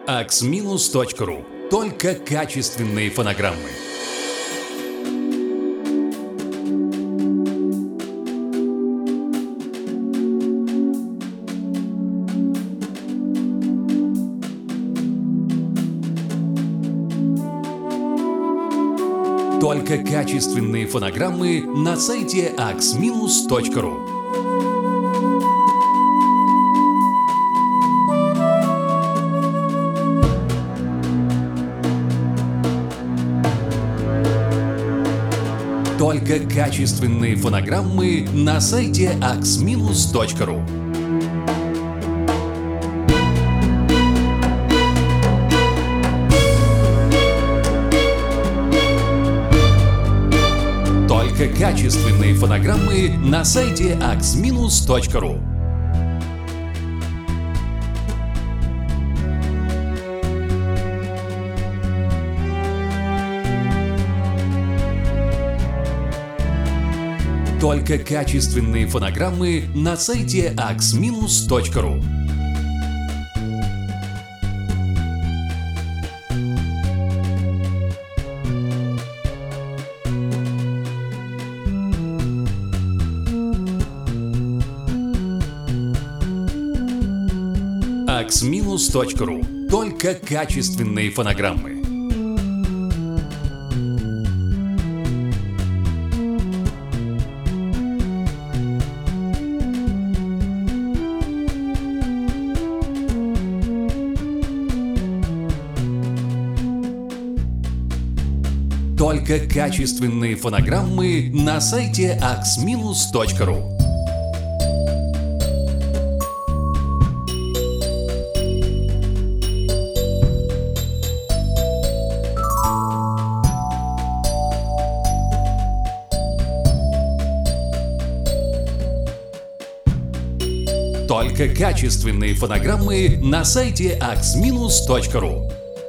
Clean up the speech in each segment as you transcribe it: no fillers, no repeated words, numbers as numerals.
ax-ru. Только качественные фонограммы. Только качественные фонограммы на сайте ax-ru. Только качественные фонограммы на сайте ax-ru. Только качественные фонограммы на сайте ax-ru. Только качественные фонограммы на сайте ax-ru. ax-ru. Только качественные фонограммы. Только качественные фонограммы на сайте ax-ru. Только качественные фонограммы на сайте ax-ru.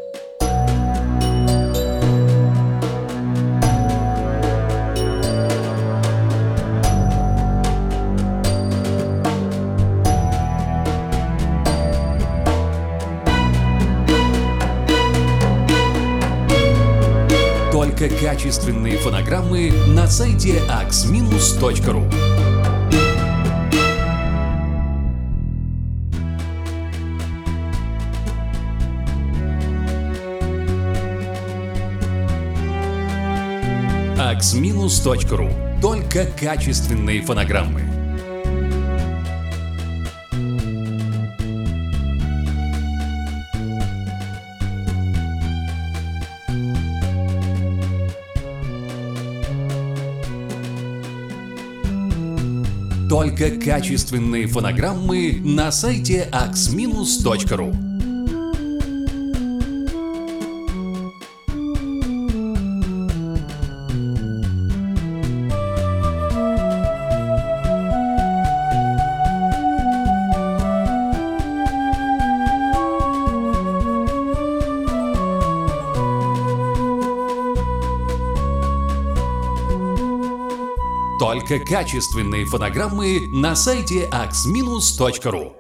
Только качественные фонограммы на сайте ax-ru. ax-ru. Только качественные фонограммы. Только качественные фонограммы на сайте ax-ru. Только качественные фонограммы на сайте ax-ru.